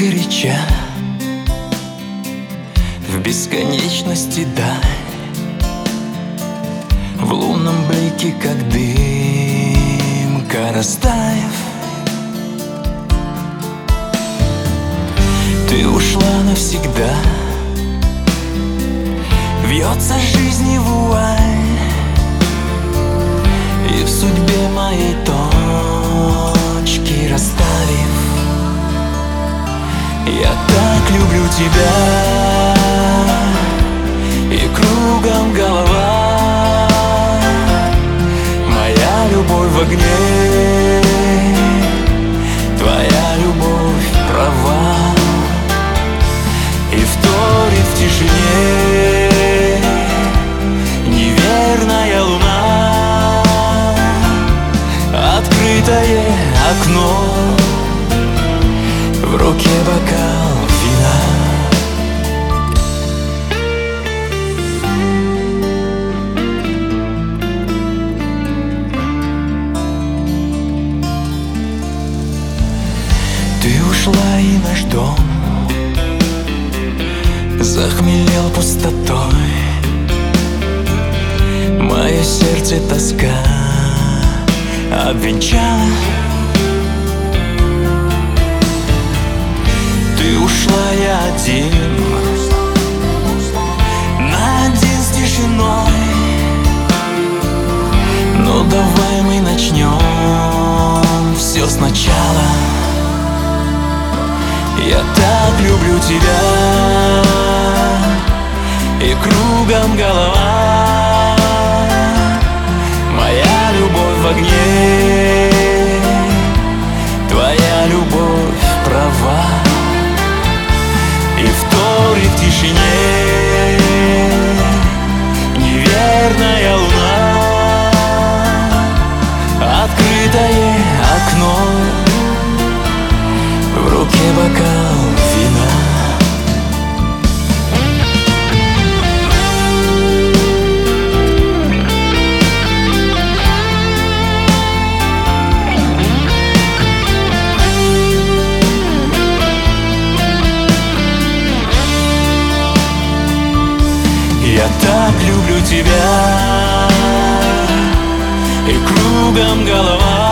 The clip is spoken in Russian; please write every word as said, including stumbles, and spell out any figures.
горяча в бесконечности даль, в лунном блике, как дымка растаяв. Ты ушла навсегда, вьется жизни вуаль, и в судьбе моей точки расставив. Я так люблю тебя, и кругом голова. Моя любовь в огне, твоя любовь права. И вторит в тишине неверная луна, открытое окно, в руке бокал вина. Ты ушла, и наш дом захмелел пустотой. Мое сердце тоска обвенчала. Ты ушла, я один, на один с тишиной. Ну давай мы начнем все сначала. Я так люблю тебя, и кругом голова. Моя любовь в огне, твоя любовь права. И вторит в тишине неверная луна, открытое окно, в руке бокал вина. Я так люблю тебя, и кругом голова.